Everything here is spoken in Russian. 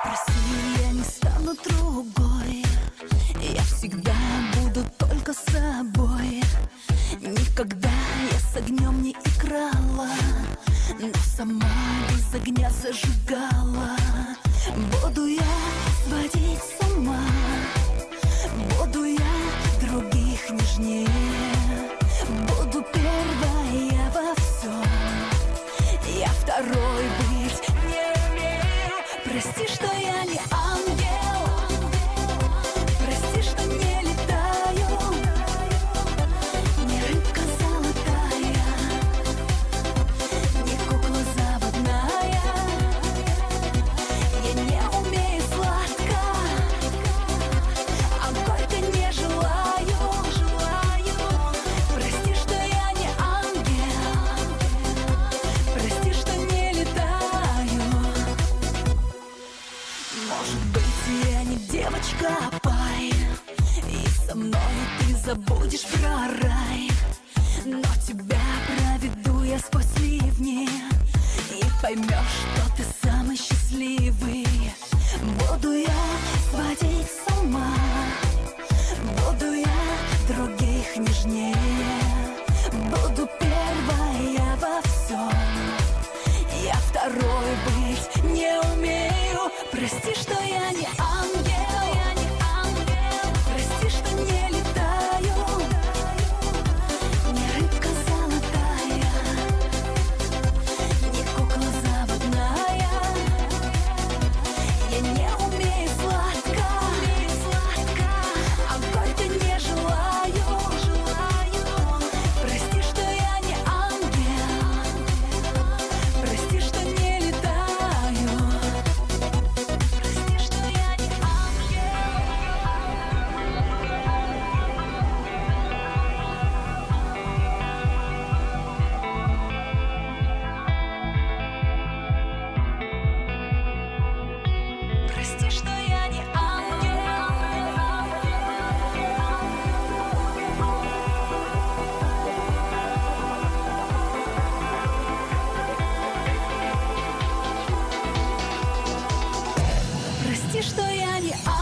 Прости, я не стану другой. Я всегда буду только собой. Никогда я с огнем не играла, но сама без огня зажигала. Буду я сводить с ума, буду я других нежнее, буду первая во всем, я второй быть не умею. Прости, что я не ангел, прости, что не летаю, не рыбка золотая, не кукла заводная. Я не умею сладко, а горько не желаю. Прости, что я не ангел, прости, что не летаю. Может быть, я не девочка пай, и со мной ты забудешь про рай, но тебя проведу я сквозь ливни, и поймешь, что ты самый счастливый. Буду я сводить с ума, буду я других нежнее, буду первая во всем, я второй быть не умею. Прости, что я не ангел, прости, что не летаю, не рыбка золотая, не кукла заводная. Я не умею сладко, а горько не желаю. Прости, что я не ангел, прости, что не летаю. Прости, что я не ангел. Прости, что я не ангел. Прости, что я не ангел.